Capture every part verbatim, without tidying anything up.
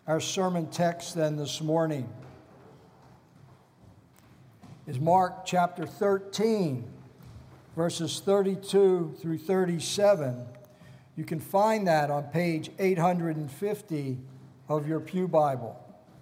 Our sermon text then this morning is Mark chapter thirteen, verses thirty-two through thirty-seven. You can find that on page eight hundred fifty of your Pew Bible.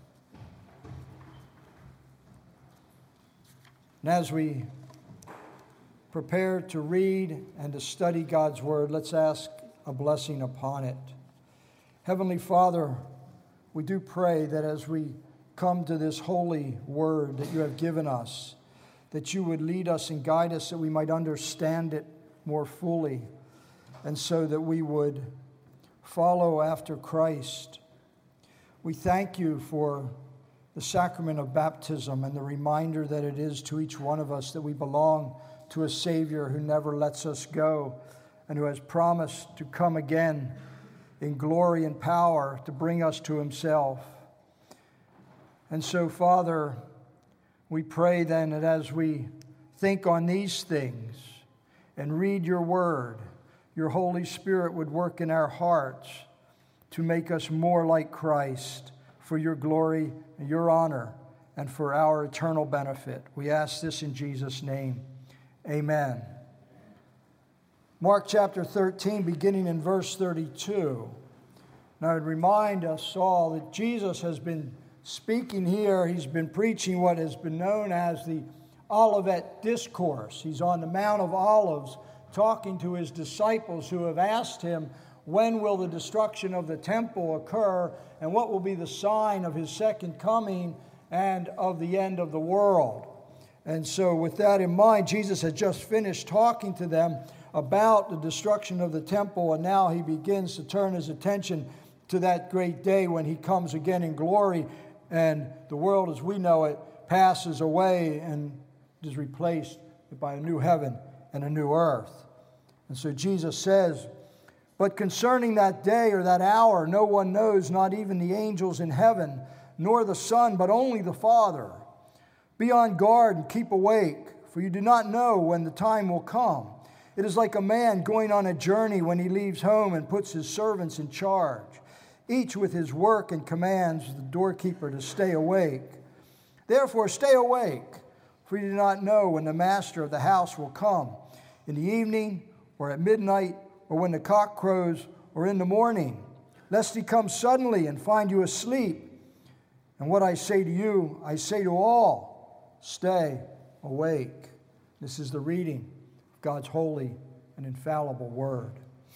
And as we prepare to read and to study God's Word, let's ask a blessing upon it. Heavenly Father, we do pray that as we come to this holy Word that you have given us, that you would lead us and guide us that we might understand it more fully, and so that we would follow after Christ. We thank you for the sacrament of baptism and the reminder that it is to each one of us that we belong to a Savior who never lets us go and who has promised to come again in glory and power to bring us to himself. And so, Father, we pray then that as we think on these things and read your word, your Holy Spirit would work in our hearts to make us more like Christ for your glory and your honor and for our eternal benefit. We ask this in Jesus' name. Amen. Mark chapter thirteen, beginning in verse thirty-two. And I would remind us all that Jesus has been speaking here. He's been preaching what has been known as the Olivet Discourse. He's on the Mount of Olives talking to his disciples who have asked him, when will the destruction of the temple occur, and what will be the sign of his second coming and of the end of the world? And so with that in mind, Jesus had just finished talking to them about the destruction of the temple, and now he begins to turn his attention to that great day when he comes again in glory, and the world as we know it passes away and is replaced by a new heaven and a new earth. And so Jesus says, but concerning that day or that hour, no one knows, not even the angels in heaven, nor the Son, but only the Father. Be on guard and keep awake, for you do not know when the time will come. It is like a man going on a journey when he leaves home and puts his servants in charge, each with his work, and commands the doorkeeper to stay awake. Therefore stay awake, for you do not know when the master of the house will come, in the evening or at midnight, or when the cock crows, or in the morning, lest he come suddenly and find you asleep. And what I say to you, I say to all, stay awake. This is the reading of God's holy and infallible word.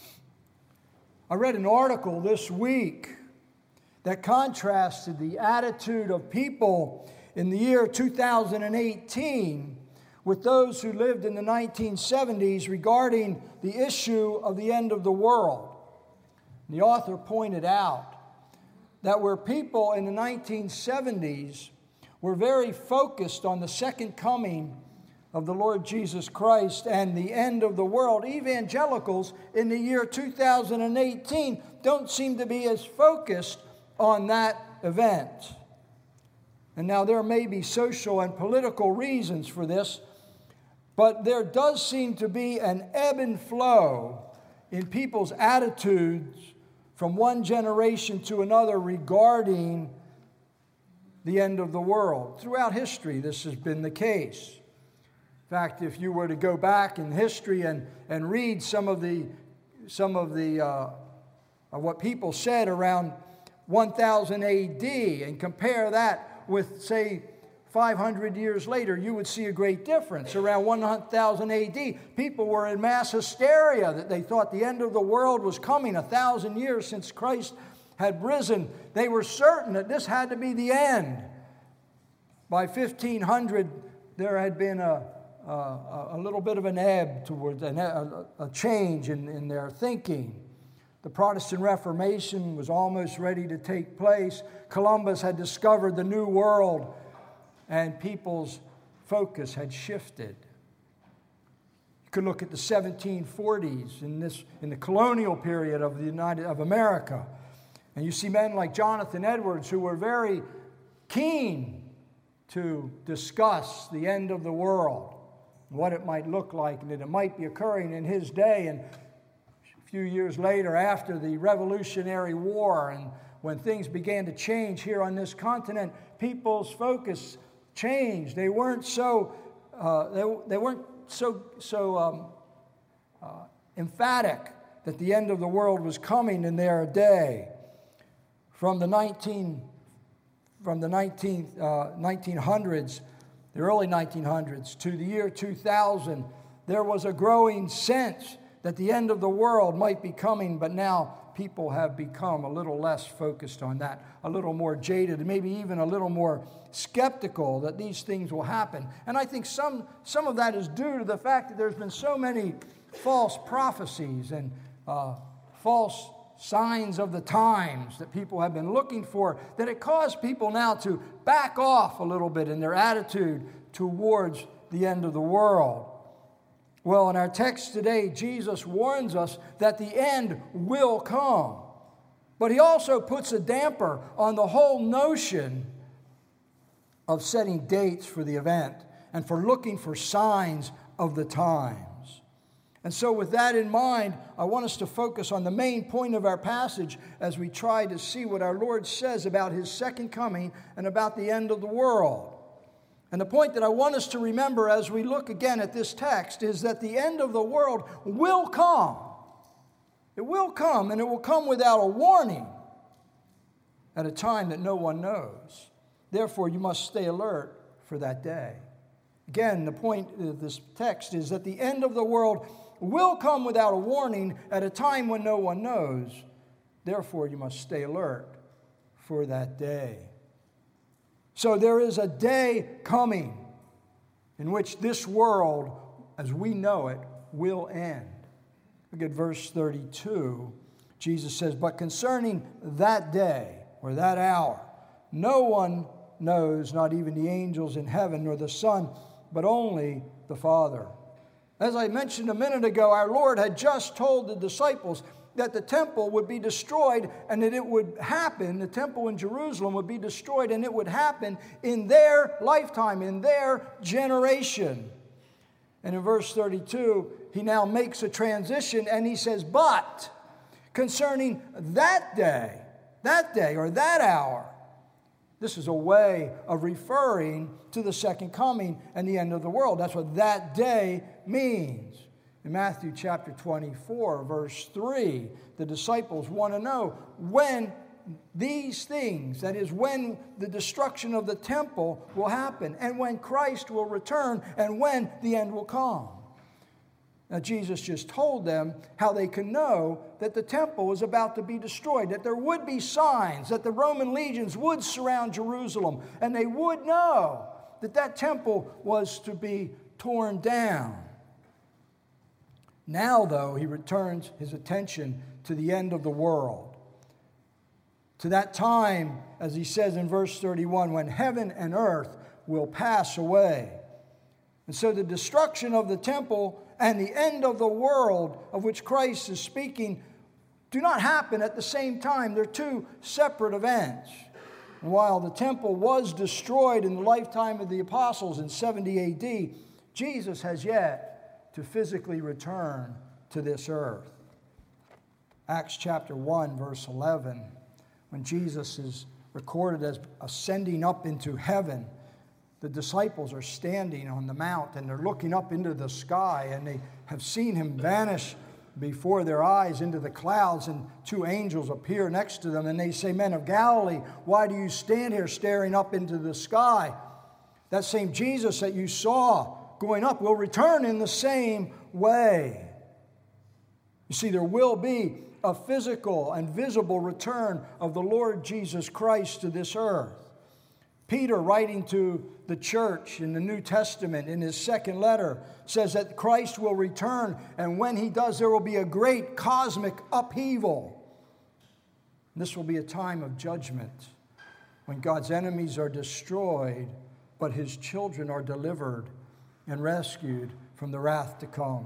I read an article this week that contrasted the attitude of people in the year two thousand eighteen with those who lived in the nineteen seventies regarding the issue of the end of the world. The author pointed out that where people in the nineteen seventies were very focused on the second coming of the Lord Jesus Christ and the end of the world, evangelicals in the year two thousand eighteen don't seem to be as focused on that event. And now there may be social and political reasons for this, but there does seem to be an ebb and flow in people's attitudes from one generation to another regarding the end of the world. Throughout history, this has been the case. In fact, if you were to go back in history and, and read some of the some of the uh, of what people said around one thousand A D and compare that with, say, five hundred years later, you would see a great difference. Around one thousand A D, people were in mass hysteria that they thought the end of the world was coming. A thousand years since Christ had risen, they were certain that this had to be the end. By fifteen hundred, there had been a, a, a little bit of an ebb towards a, a change in, in their thinking. The Protestant Reformation was almost ready to take place. Columbus had discovered the New World, and people's focus had shifted. You could look at the seventeen forties in this in the colonial period of the United of America, and you see men like Jonathan Edwards who were very keen to discuss the end of the world, what it might look like, and that it might be occurring in his day. And A few years later, after the Revolutionary War, and when things began to change here on this continent, people's focus changed. They weren't so uh, they, they weren't so so um, uh, emphatic that the end of the world was coming in their day. From the nineteen from the nineteenth, uh, nineteen hundreds, the early nineteen hundreds, to the year two thousand, there was a growing sense that the end of the world might be coming, but now people have become a little less focused on that, a little more jaded, maybe even a little more skeptical that these things will happen. And I think some, some of that is due to the fact that there's been so many false prophecies and uh, false signs of the times that people have been looking for, that it caused people now to back off a little bit in their attitude towards the end of the world. Well, in our text today, Jesus warns us that the end will come. But he also puts a damper on the whole notion of setting dates for the event and for looking for signs of the times. And so with that in mind, I want us to focus on the main point of our passage as we try to see what our Lord says about his second coming and about the end of the world. And the point that I want us to remember as we look again at this text is that the end of the world will come. It will come, and it will come without a warning at a time that no one knows. Therefore, you must stay alert for that day. Again, the point of this text is that the end of the world will come without a warning at a time when no one knows. Therefore, you must stay alert for that day. So there is a day coming in which this world, as we know it, will end. Look at verse thirty-two. Jesus says, "But concerning that day," or that hour, "no one knows, not even the angels in heaven, nor the Son, but only the Father." As I mentioned a minute ago, our Lord had just told the disciples that the temple would be destroyed and that it would happen, the temple in Jerusalem would be destroyed, and it would happen in their lifetime, in their generation. And in verse thirty-two, he now makes a transition and he says, "But concerning that day," that day or that hour, this is a way of referring to the second coming and the end of the world. That's what that day means. In Matthew chapter twenty-four, verse three, the disciples want to know when these things, that is, when the destruction of the temple will happen, and when Christ will return, and when the end will come. Now, Jesus just told them how they can know that the temple was about to be destroyed, that there would be signs, that the Roman legions would surround Jerusalem, and they would know that that temple was to be torn down. Now, though, he returns his attention to the end of the world. To that time, as he says in verse thirty-one, when heaven and earth will pass away. And so the destruction of the temple and the end of the world of which Christ is speaking do not happen at the same time. They're two separate events. And while the temple was destroyed in the lifetime of the apostles in seventy A D, Jesus has yet to physically return to this earth. Acts chapter one, verse eleven, when Jesus is recorded as ascending up into heaven, the disciples are standing on the mount and they're looking up into the sky, and they have seen him vanish before their eyes into the clouds, and two angels appear next to them, and they say, "Men of Galilee, why do you stand here staring up into the sky? That same Jesus that you saw going up will return in the same way." You see, there will be a physical and visible return of the Lord Jesus Christ to this earth. Peter, writing to the church in the New Testament in his second letter, says that Christ will return, and when he does, there will be a great cosmic upheaval. This will be a time of judgment when God's enemies are destroyed, but his children are delivered and rescued from the wrath to come.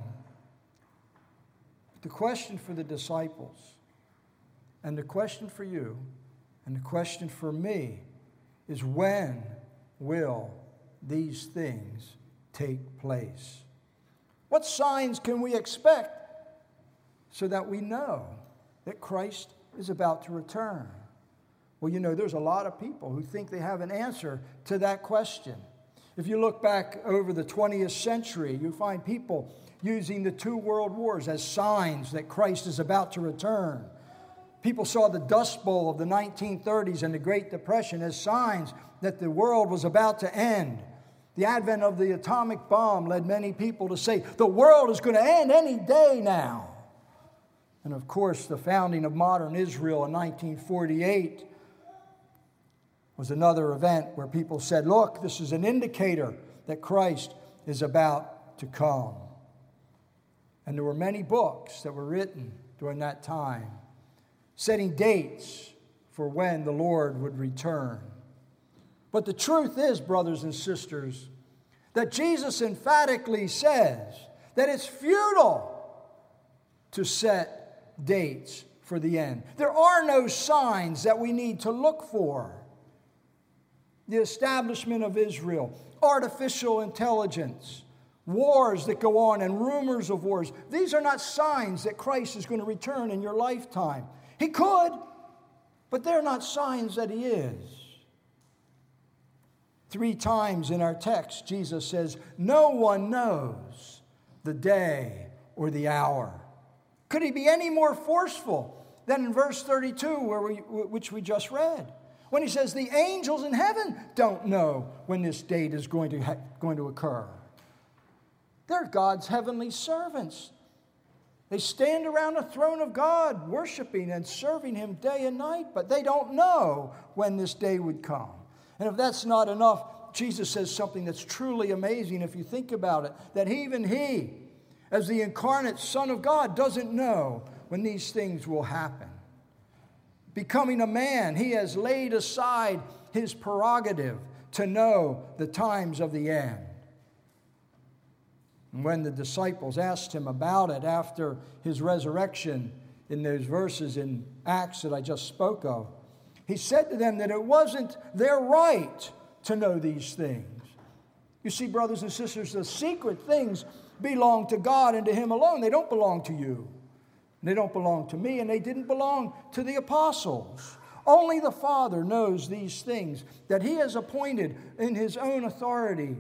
The question for the disciples, and the question for you, and the question for me is, when will these things take place? What signs can we expect so that we know that Christ is about to return? Well, you know, there's a lot of people who think they have an answer to that question. If you look back over the twentieth century, you find people using the two world wars as signs that Christ is about to return. People saw the Dust Bowl of the nineteen thirties and the Great Depression as signs that the world was about to end. The advent of the atomic bomb led many people to say, the world is going to end any day now. And of course, the founding of modern Israel in nineteen forty-eight was another event where people said, look, this is an indicator that Christ is about to come. And there were many books that were written during that time, setting dates for when the Lord would return. But the truth is, brothers and sisters, that Jesus emphatically says that it's futile to set dates for the end. There are no signs that we need to look for. The establishment of Israel, artificial intelligence, wars that go on and rumors of wars. These are not signs that Christ is going to return in your lifetime. He could, but they're not signs that he is. Three times in our text, Jesus says, no one knows the day or the hour. Could he be any more forceful than in verse thirty-two, where we, which we just read? When he says, the angels in heaven don't know when this date is going to, ha- going to occur. They're God's heavenly servants. They stand around the throne of God, worshiping and serving him day and night, but they don't know when this day would come. And if that's not enough, Jesus says something that's truly amazing if you think about it, that even he, as the incarnate Son of God, doesn't know when these things will happen. Becoming a man, he has laid aside his prerogative to know the times of the end. And when the disciples asked him about it after his resurrection in those verses in Acts that I just spoke of, he said to them that it wasn't their right to know these things. You see, brothers and sisters, the secret things belong to God and to him alone. They don't belong to you. They don't belong to me, and they didn't belong to the apostles. Only the Father knows these things that he has appointed in his own authority.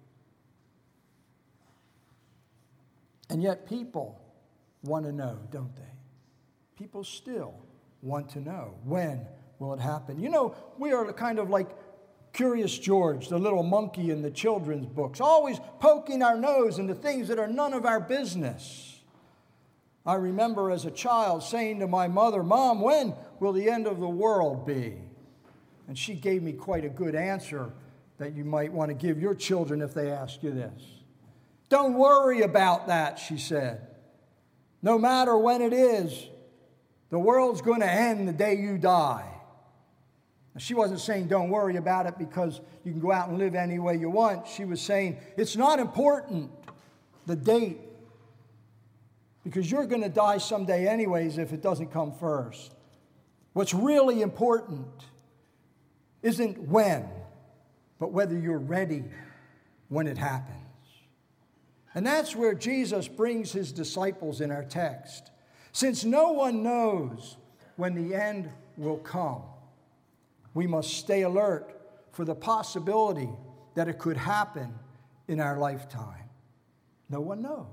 And yet people want to know, don't they? People still want to know, when will it happen? You know, we are kind of like Curious George, the little monkey in the children's books, always poking our nose into things that are none of our business. I remember as a child saying to my mother, Mom, when will the end of the world be? And she gave me quite a good answer that you might want to give your children if they ask you this. Don't worry about that, she said. No matter when it is, the world's going to end the day you die. Now, she wasn't saying don't worry about it because you can go out and live any way you want. She was saying it's not important, the date, because you're going to die someday anyways if it doesn't come first. What's really important isn't when, but whether you're ready when it happens. And that's where Jesus brings his disciples in our text. Since no one knows when the end will come, we must stay alert for the possibility that it could happen in our lifetime. No one knows.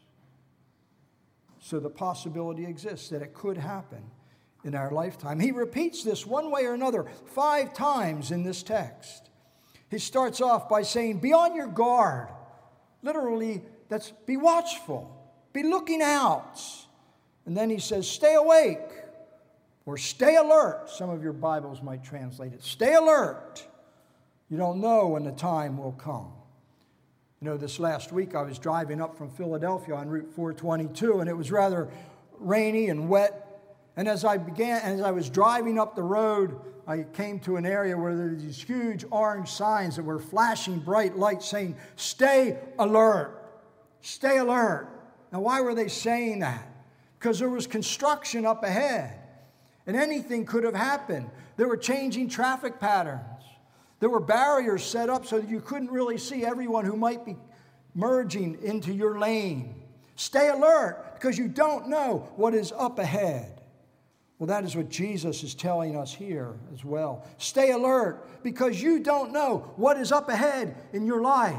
So the possibility exists that it could happen in our lifetime. He repeats this one way or another five times in this text. He starts off by saying, be on your guard. Literally, that's be watchful, be looking out. And then he says, stay awake or stay alert. Some of your Bibles might translate it. Stay alert. You don't know when the time will come. You know, this last week I was driving up from Philadelphia on Route four twenty-two, and it was rather rainy and wet. And as I began, as I was driving up the road, I came to an area where there were these huge orange signs that were flashing bright lights saying, stay alert, stay alert. Now, why were they saying that? Because there was construction up ahead, and anything could have happened. They were changing traffic patterns. There were barriers set up so that you couldn't really see everyone who might be merging into your lane. Stay alert because you don't know what is up ahead. Well, that is what Jesus is telling us here as well. Stay alert because you don't know what is up ahead in your life.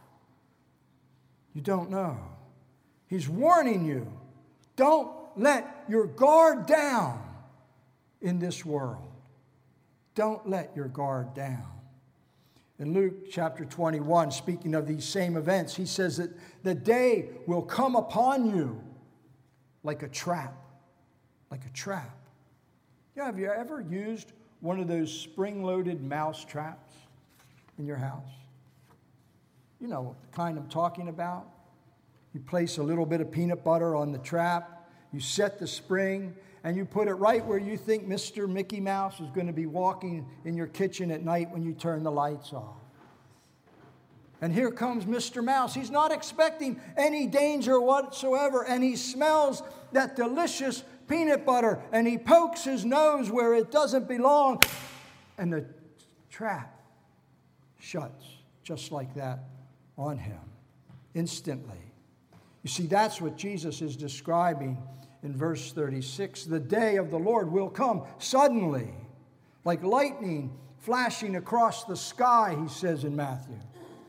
You don't know. He's warning you. Don't let your guard down in this world. Don't let your guard down. In Luke chapter twenty-one, speaking of these same events, he says that the day will come upon you like a trap. Like a trap. Yeah, have you ever used one of those spring-loaded mouse traps in your house? You know the kind I'm talking about. You place a little bit of peanut butter on the trap, you set the spring, and you put it right where you think Mister Mickey Mouse is going to be walking in your kitchen at night when you turn the lights off. And here comes Mister Mouse. He's not expecting any danger whatsoever, and he smells that delicious peanut butter, and he pokes his nose where it doesn't belong, and the trap shuts just like that on him instantly. You see, that's what Jesus is describing in verse thirty-six. The day of the Lord will come suddenly, like lightning flashing across the sky, he says in Matthew.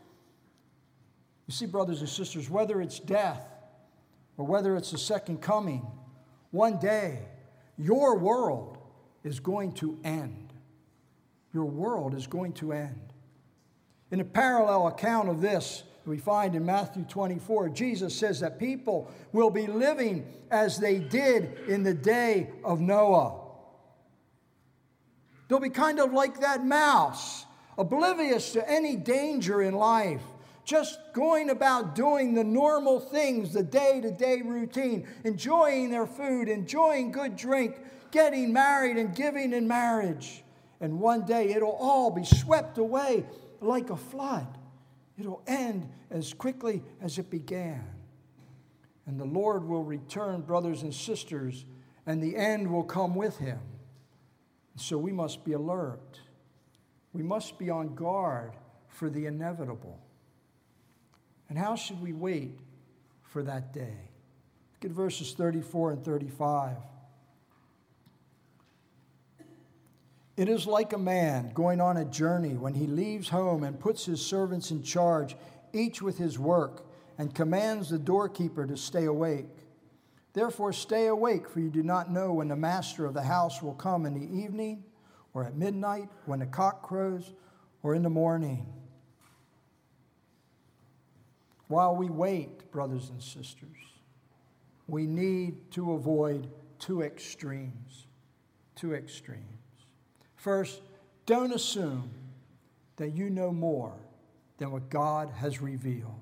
You see, brothers and sisters, whether it's death or whether it's the second coming, one day your world is going to end. Your world is going to end. In a parallel account of this, we find in Matthew twenty-four, Jesus says that people will be living as they did in the day of Noah. They'll be kind of like that mouse, oblivious to any danger in life, just going about doing the normal things, the day-to-day routine, enjoying their food, enjoying good drink, getting married and giving in marriage. And one day it'll all be swept away like a flood. It'll end as quickly as it began. And the Lord will return, brothers and sisters, and the end will come with him. So we must be alert. We must be on guard for the inevitable. And how should we wait for that day? Look at verses thirty-four and thirty-five. It is like a man going on a journey when he leaves home and puts his servants in charge, each with his work, and commands the doorkeeper to stay awake. Therefore stay awake, for you do not know when the master of the house will come in the evening, or at midnight, when the cock crows, or in the morning. While we wait, brothers and sisters, we need to avoid two extremes. Two extremes. First, don't assume that you know more than what God has revealed.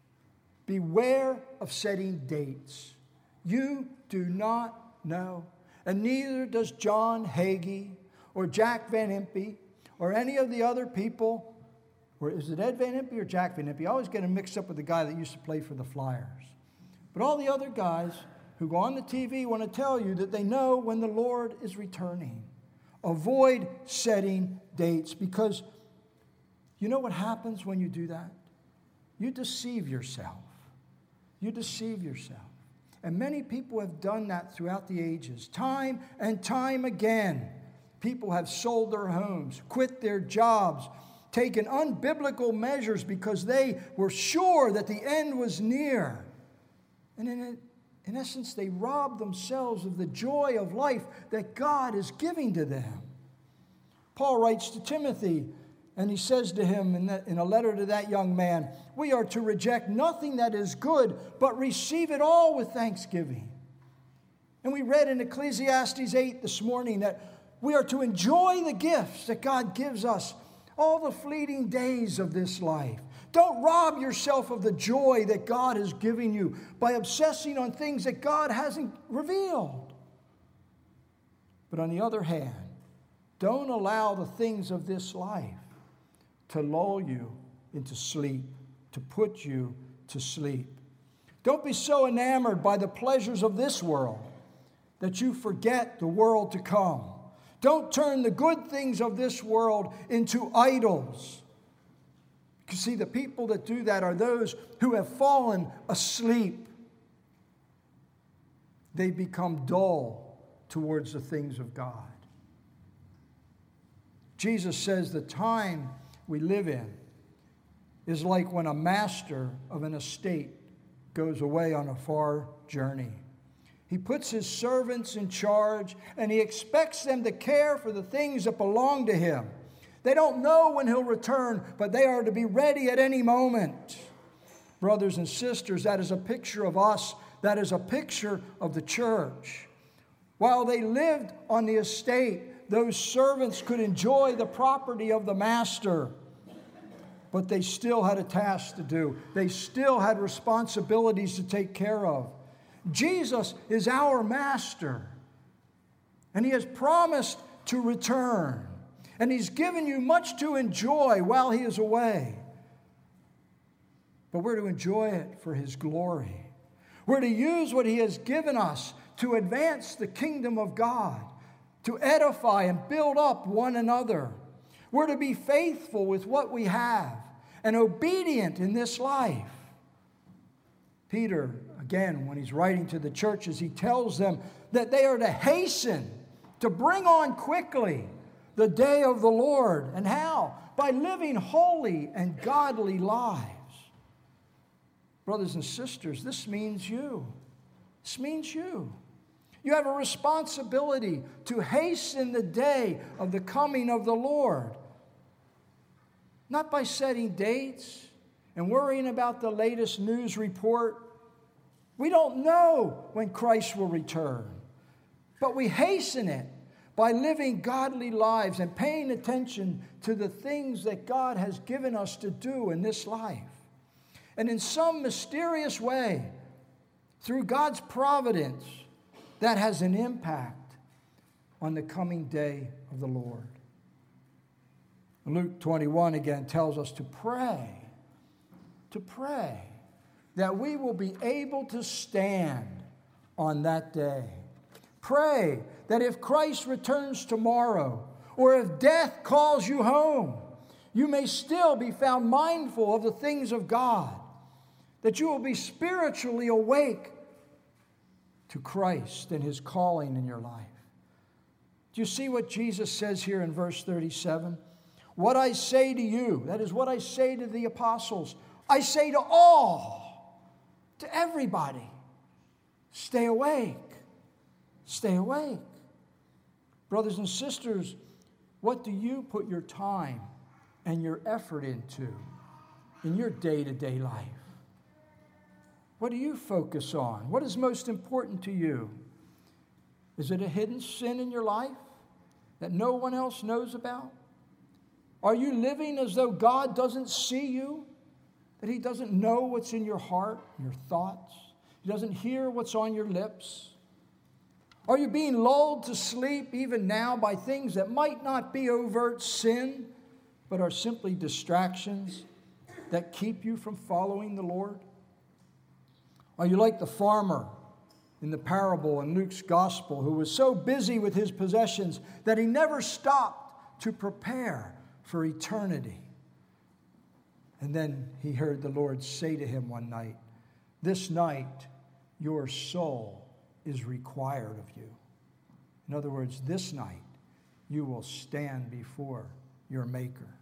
Beware of setting dates. You do not know, and neither does John Hagee or Jack Van Impe or any of the other people. Or is it Ed Van Impe or Jack Van Impe? I always get him mixed up with the guy that used to play for the Flyers. But all the other guys who go on the T V want to tell you that they know when the Lord is returning. Avoid setting dates, because you know what happens when you do that? You deceive yourself. You deceive yourself. And many people have done that throughout the ages. Time and time again, people have sold their homes, quit their jobs, taken unbiblical measures because they were sure that the end was near. And in it, In essence, they rob themselves of the joy of life that God is giving to them. Paul writes to Timothy, and he says to him in, that, in a letter to that young man, we are to reject nothing that is good, but receive it all with thanksgiving. And we read in Ecclesiastes eight this morning that we are to enjoy the gifts that God gives us, all the fleeting days of this life. Don't rob yourself of the joy that God is giving you by obsessing on things that God hasn't revealed. But on the other hand, don't allow the things of this life to lull you into sleep, to put you to sleep. Don't be so enamored by the pleasures of this world that you forget the world to come. Don't turn the good things of this world into idols. You see, the people that do that are those who have fallen asleep. they become dull towards the things of God. Jesus says the time we live in is like when a master of an estate goes away on a far journey. He puts his servants in charge, and he expects them to care for the things that belong to him. They don't know when he'll return, but they are to be ready at any moment. Brothers and sisters, that is a picture of us. That is a picture of the church. While they lived on the estate, those servants could enjoy the property of the master. But they still had a task to do. They still had responsibilities to take care of. Jesus is our master. And he has promised to return. And he's given you much to enjoy while he is away. But we're to enjoy it for his glory. We're to use what he has given us to advance the kingdom of God, to edify and build up one another. We're to be faithful with what we have and obedient in this life. Peter, again, when he's writing to the churches, he tells them that they are to hasten, to bring on quickly the day of the Lord. And how? By living holy and godly lives. Brothers and sisters, this means you. This means you. You have a responsibility to hasten the day of the coming of the Lord. Not by setting dates and worrying about the latest news report. We don't know when Christ will return, but we hasten it by living godly lives and paying attention to the things that God has given us to do in this life. And in some mysterious way, through God's providence, that has an impact on the coming day of the Lord. Luke twenty-one again tells us to pray, to pray that we will be able to stand on that day. Pray that if Christ returns tomorrow, or if death calls you home, you may still be found mindful of the things of God, that you will be spiritually awake to Christ and his calling in your life. Do you see what Jesus says here in verse thirty-seven? What I say to you, that is what I say to the apostles, I say to all, to everybody, stay awake, stay awake. Brothers and sisters, what do you put your time and your effort into in your day-to-day life? What do you focus on? What is most important to you? Is it a hidden sin in your life that no one else knows about? Are you living as though God doesn't see you? That he doesn't know what's in your heart, your thoughts? He doesn't hear what's on your lips? Are you being lulled to sleep even now by things that might not be overt sin, but are simply distractions that keep you from following the Lord? Are you like the farmer in the parable in Luke's gospel who was so busy with his possessions that he never stopped to prepare for eternity? And then he heard the Lord say to him one night, "This night your soul is required of you." In other words, this night you will stand before your Maker.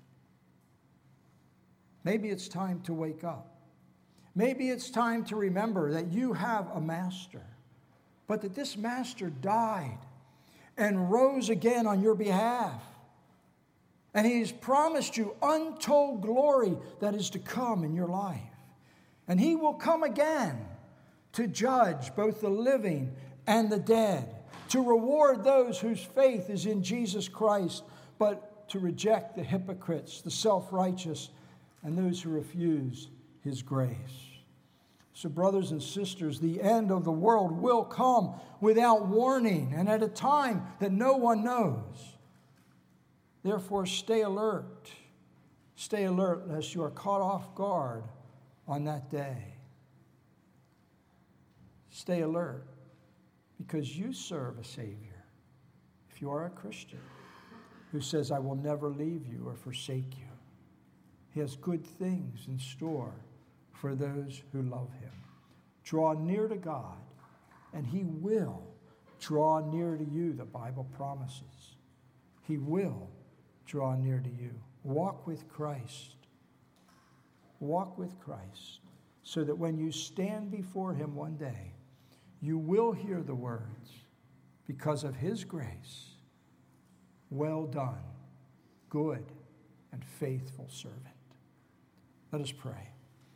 Maybe it's time to wake up. Maybe it's time to remember that you have a master, but that this master died and rose again on your behalf. And he's promised you untold glory that is to come in your life. And he will come again to judge both the living and the dead, to reward those whose faith is in Jesus Christ, but to reject the hypocrites, the self-righteous, and those who refuse his grace. So, brothers and sisters, the end of the world will come without warning and at a time that no one knows. Therefore, stay alert. Stay alert lest you are caught off guard on that day. Stay alert because you serve a Savior, if you are a Christian, who says, "I will never leave you or forsake you." He has good things in store for those who love him. Draw near to God, And he will draw near to you, the Bible promises. He will draw near to you. Walk with Christ. Walk with Christ, so that when you stand before him one day, you will hear the words, because of his grace, well done, good and faithful servant. Let us pray.